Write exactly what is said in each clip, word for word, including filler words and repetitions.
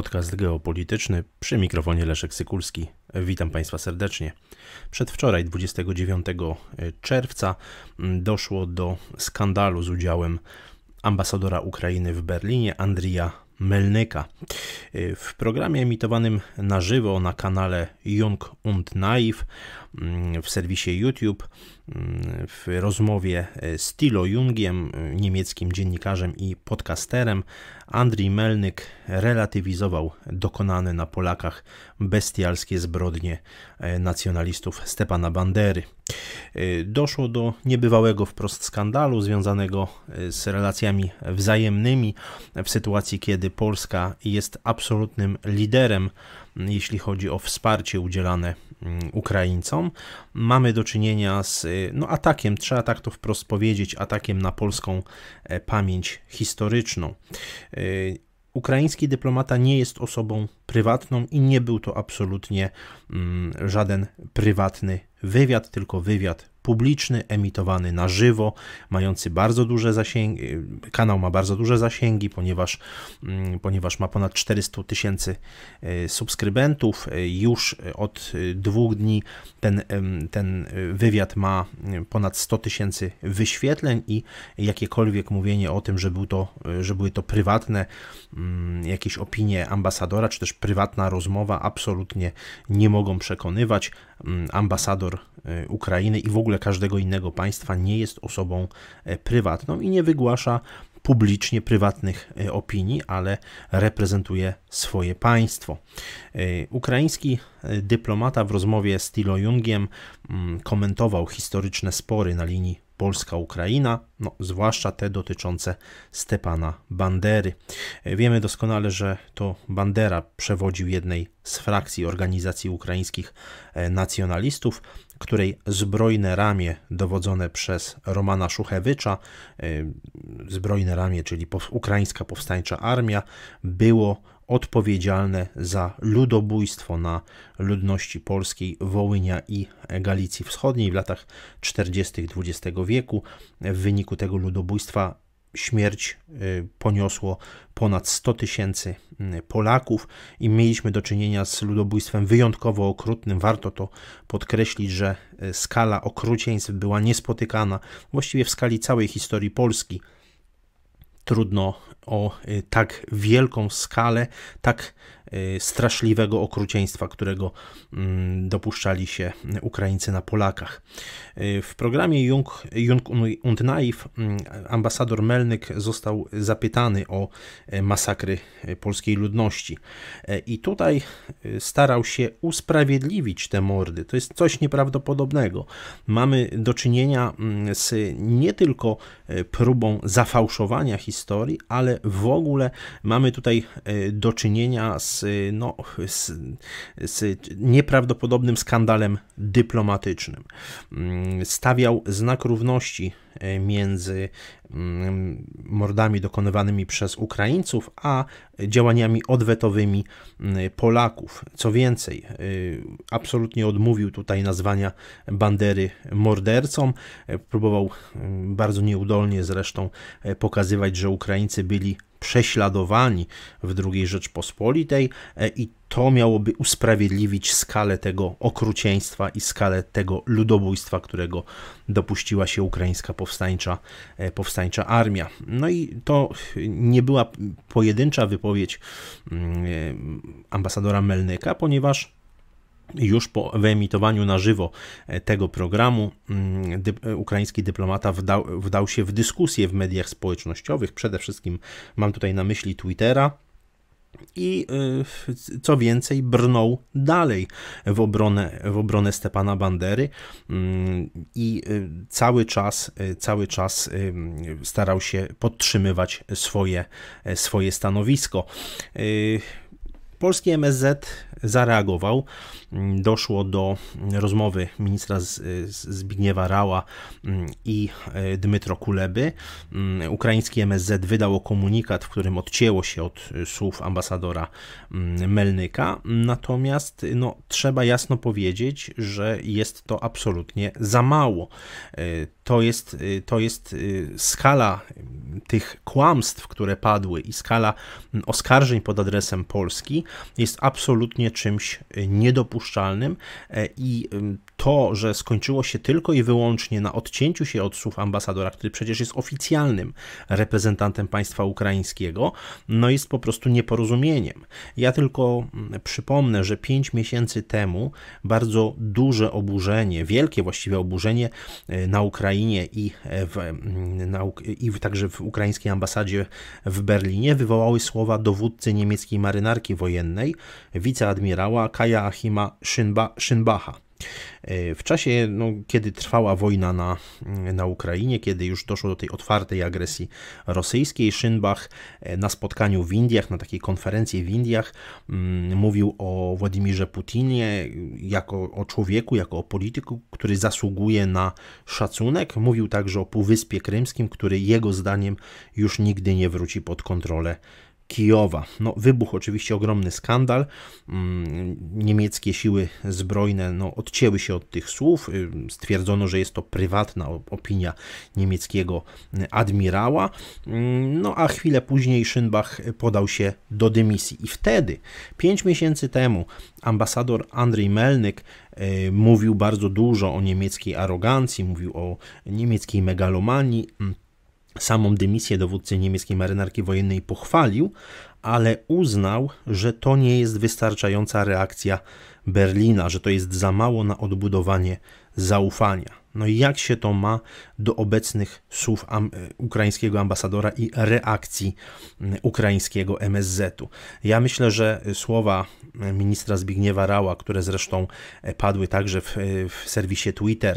Podcast geopolityczny, przy mikrofonie Leszek Sykulski. Witam Państwa serdecznie. Przedwczoraj, dwudziestego dziewiątego czerwca, doszło do skandalu z udziałem ambasadora Ukrainy w Berlinie, Andrija Melnyka. W programie emitowanym na żywo na kanale Jung und Naiv w serwisie YouTube, w rozmowie z Thilo Jungiem, niemieckim dziennikarzem i podcasterem, Andrzej Melnyk relatywizował dokonane na Polakach bestialskie zbrodnie nacjonalistów Stepana Bandery. Doszło do niebywałego wprost skandalu związanego z relacjami wzajemnymi w sytuacji, kiedy Polska jest absolutnym liderem, jeśli chodzi o wsparcie udzielane Ukraińcom. Mamy do czynienia z no, atakiem, trzeba tak to wprost powiedzieć, atakiem na polską pamięć historyczną. Ukraiński dyplomata nie jest osobą prywatną i nie był to absolutnie mm, żaden prywatny wywiad, tylko wywiad publiczny, emitowany na żywo, mający bardzo duże zasięgi. Kanał ma bardzo duże zasięgi, ponieważ, mm, ponieważ ma ponad czterysta tysięcy subskrybentów. Już od dwóch dni ten, ten wywiad ma ponad sto tysięcy wyświetleń i jakiekolwiek mówienie o tym, że, był to, że były to prywatne mm, jakieś opinie ambasadora, czy też prywatna rozmowa, absolutnie nie mogą przekonywać. Ambasador Ukrainy i w ogóle każdego innego państwa nie jest osobą prywatną i nie wygłasza publicznie prywatnych opinii, ale reprezentuje swoje państwo. Ukraiński dyplomata w rozmowie z Thilo Jungiem komentował historyczne spory na linii Polska-Ukraina, no, zwłaszcza te dotyczące Stepana Bandery. Wiemy doskonale, że to Bandera przewodził jednej z frakcji organizacji ukraińskich nacjonalistów, której zbrojne ramię dowodzone przez Romana Szuchewycza, zbrojne ramię, czyli Ukraińska Powstańcza Armia, było odpowiedzialne za ludobójstwo na ludności polskiej Wołynia i Galicji Wschodniej w latach czterdziestych dwudziestego wieku. W wyniku tego ludobójstwa śmierć poniosło ponad sto tysięcy Polaków i mieliśmy do czynienia z ludobójstwem wyjątkowo okrutnym. Warto to podkreślić, że skala okrucieństw była niespotykana właściwie w skali całej historii Polski. Trudno o tak wielką skalę, tak straszliwego okrucieństwa, którego dopuszczali się Ukraińcy na Polakach. W programie Jung, Jung und Naiv ambasador Melnyk został zapytany o masakry polskiej ludności i tutaj starał się usprawiedliwić te mordy. To jest coś nieprawdopodobnego. Mamy do czynienia z nie tylko próbą zafałszowania historii, ale w ogóle mamy tutaj do czynienia z No, z, z nieprawdopodobnym skandalem dyplomatycznym. Stawiał znak równości między mordami dokonywanymi przez Ukraińców, a działaniami odwetowymi Polaków. Co więcej, absolutnie odmówił tutaj nazwania Bandery mordercą. Próbował bardzo nieudolnie zresztą pokazywać, że Ukraińcy byli prześladowani w drugiej Rzeczpospolitej i to miałoby usprawiedliwić skalę tego okrucieństwa i skalę tego ludobójstwa, którego dopuściła się Ukraińska Powstańcza, powstańcza Armia. No i to nie była pojedyncza wypowiedź ambasadora Melnyka, ponieważ już po wyemitowaniu na żywo tego programu dy, ukraiński dyplomata wdał, wdał się w dyskusję w mediach społecznościowych, przede wszystkim mam tutaj na myśli Twittera, i co więcej brnął dalej w obronę, w obronę Stepana Bandery i cały czas, cały czas starał się podtrzymywać swoje, swoje stanowisko. Polski M S Z zareagował. Doszło do rozmowy ministra Zbigniewa Rała i Dmytro Kuleby. Ukraiński M S Z wydało komunikat, w którym odcięło się od słów ambasadora Melnyka. Natomiast no, trzeba jasno powiedzieć, że jest to absolutnie za mało. to jest, to jest skala tych kłamstw, które padły i skala oskarżeń pod adresem Polski jest absolutnie czymś niedopuszczalnym i to, że skończyło się tylko i wyłącznie na odcięciu się od słów ambasadora, który przecież jest oficjalnym reprezentantem państwa ukraińskiego, no jest po prostu nieporozumieniem. Ja tylko przypomnę, że pięć miesięcy temu bardzo duże oburzenie, wielkie właściwie oburzenie na Ukrainie i, w, na, i w, także w ukraińskiej ambasadzie w Berlinie wywołały słowa dowódcy niemieckiej marynarki wojennej, wiceadmirała Kaja Achima Szynbacha. W czasie, no, kiedy trwała wojna na, na Ukrainie, kiedy już doszło do tej otwartej agresji rosyjskiej, Szynbach na spotkaniu w Indiach, na takiej konferencji w Indiach mm, mówił o Władimirze Putinie jako o człowieku, jako o polityku, który zasługuje na szacunek. Mówił także o Półwyspie Krymskim, który jego zdaniem już nigdy nie wróci pod kontrolę Kijowa. No, wybuchł oczywiście ogromny skandal. Niemieckie siły zbrojne no, odcięły się od tych słów. Stwierdzono, że jest to prywatna opinia niemieckiego admirała. No a chwilę później Szynbach podał się do dymisji. I wtedy, pięć miesięcy temu, ambasador Andrzej Melnyk mówił bardzo dużo o niemieckiej arogancji, mówił o niemieckiej megalomanii. Samą dymisję dowódcy niemieckiej marynarki wojennej pochwalił, ale uznał, że to nie jest wystarczająca reakcja Berlina, że to jest za mało na odbudowanie zaufania. No i jak się to ma do obecnych słów am, ukraińskiego ambasadora i reakcji ukraińskiego M S Z-u? Ja myślę, że słowa ministra Zbigniewa Rała, które zresztą padły także w, w serwisie Twitter,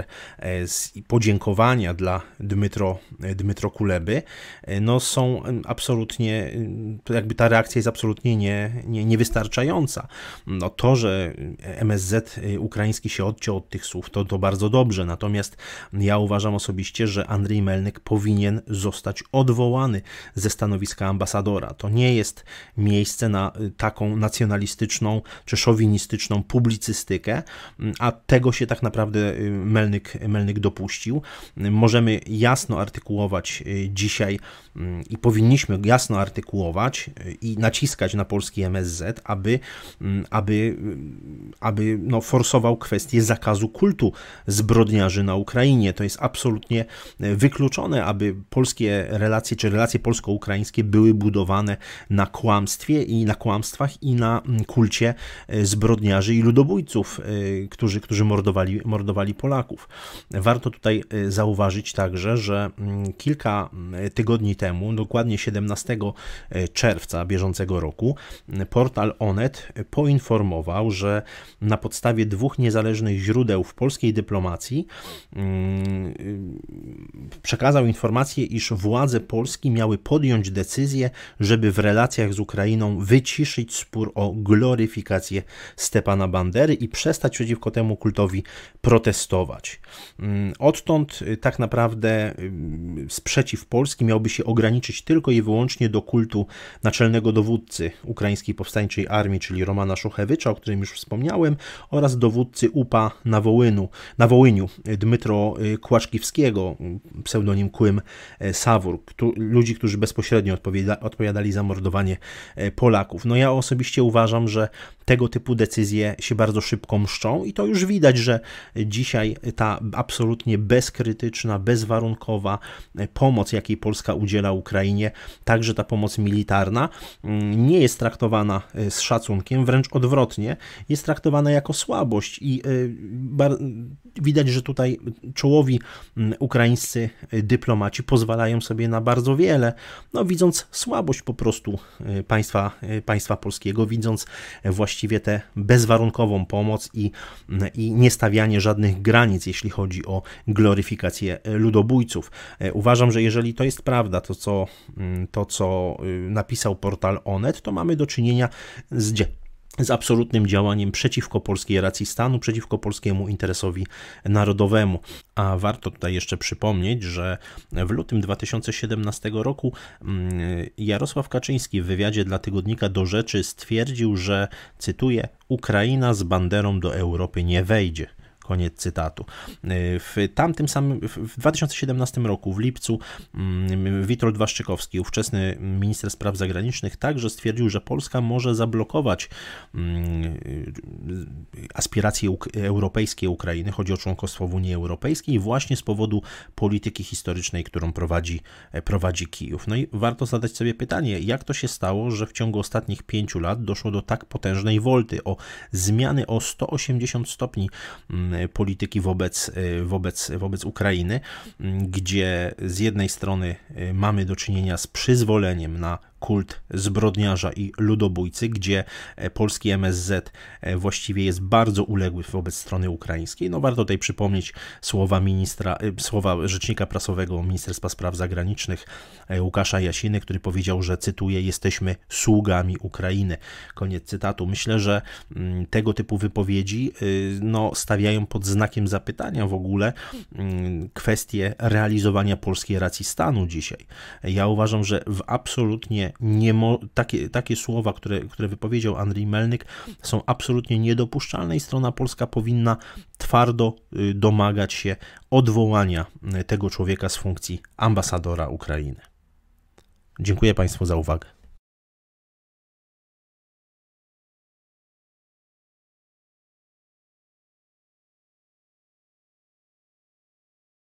z podziękowania dla Dmytro, Dmytro Kuleby, no są absolutnie, jakby ta reakcja jest absolutnie nie, nie, niewystarczająca. No to, że M S Z ukraiński się odciął od tych słów, to, to bardzo dobrze, natomiast ja uważam osobiście, że Andrzej Melnyk powinien zostać odwołany ze stanowiska ambasadora. To nie jest miejsce na taką nacjonalistyczną czy szowinistyczną publicystykę, a tego się tak naprawdę Melnyk, Melnyk dopuścił. Możemy jasno artykułować dzisiaj i powinniśmy jasno artykułować i naciskać na polski M S Z, aby, aby, aby no, forsował kwestię zakazu kultu zbrodniarzy na Ukrainie. To jest absolutnie wykluczone, aby polskie relacje, czy relacje polsko-ukraińskie były budowane na kłamstwie i na kłamstwach i na kulcie zbrodniarzy i ludobójców, którzy, którzy mordowali, mordowali Polaków. Warto tutaj zauważyć także, że kilka tygodni temu, dokładnie siedemnastego czerwca bieżącego roku, portal Onet poinformował, że na podstawie dwóch niezależnych źródeł w polskiej dyplomacji przekazał informację, iż władze Polski miały podjąć decyzję, żeby w relacjach z Ukrainą wyciszyć spór o gloryfikację Stepana Bandery i przestać przeciwko temu kultowi protestować. Odtąd tak naprawdę sprzeciw Polski miałby się ograniczyć tylko i wyłącznie do kultu naczelnego dowódcy Ukraińskiej Powstańczej Armii, czyli Romana Szuchewycza, o którym już wspomniałem, oraz dowódcy U P A na Wołyniu, na Wołyniu Dmytro Kłaczkiwskiego, pseudonim Kłym Sawur, ludzi, którzy bezpośrednio odpowiada, odpowiadali za mordowanie Polaków. No ja osobiście uważam, że tego typu decyzje się bardzo szybko mszczą i to już widać, że dzisiaj ta absolutnie bezkrytyczna, bezwarunkowa pomoc, jakiej Polska udziela Ukrainie, także ta pomoc militarna, nie jest traktowana z szacunkiem, wręcz odwrotnie, jest traktowana jako słabość i widać, że tutaj czołowi ukraińscy dyplomaci pozwalają sobie na bardzo wiele, no widząc słabość po prostu państwa, państwa polskiego, widząc właściwie tę bezwarunkową pomoc i, i niestawianie żadnych granic, jeśli chodzi o gloryfikację ludobójców. Uważam, że jeżeli to jest prawda, to co, to co napisał portal Onet, to mamy do czynienia z z absolutnym działaniem przeciwko polskiej racji stanu, przeciwko polskiemu interesowi narodowemu. A warto tutaj jeszcze przypomnieć, że w lutym dwa tysiące siedemnastego roku Jarosław Kaczyński w wywiadzie dla tygodnika Do Rzeczy stwierdził, że, cytuję, Ukraina z Banderą do Europy nie wejdzie. Koniec cytatu. W tamtym samym, w dwa tysiące siedemnastym roku, w lipcu, Witold Waszczykowski, ówczesny minister spraw zagranicznych, także stwierdził, że Polska może zablokować aspiracje europejskie Ukrainy, chodzi o członkostwo w Unii Europejskiej, właśnie z powodu polityki historycznej, którą prowadzi, prowadzi Kijów. No i warto zadać sobie pytanie, jak to się stało, że w ciągu ostatnich pięciu lat doszło do tak potężnej wolty, o zmiany o sto osiemdziesiąt stopni polityki wobec, wobec, wobec Ukrainy, gdzie z jednej strony mamy do czynienia z przyzwoleniem na kult zbrodniarza i ludobójcy, gdzie polski M S Z właściwie jest bardzo uległy wobec strony ukraińskiej. No warto tutaj przypomnieć słowa ministra, słowa rzecznika prasowego Ministerstwa Spraw Zagranicznych Łukasza Jasiny, który powiedział, że, cytuję, jesteśmy sługami Ukrainy. Koniec cytatu. Myślę, że tego typu wypowiedzi no, stawiają pod znakiem zapytania w ogóle kwestię realizowania polskiej racji stanu dzisiaj. Ja uważam, że w absolutnie nie mo- takie, takie słowa, które, które wypowiedział Andrii Melnyk, są absolutnie niedopuszczalne i strona polska powinna twardo domagać się odwołania tego człowieka z funkcji ambasadora Ukrainy. Dziękuję Państwu za uwagę.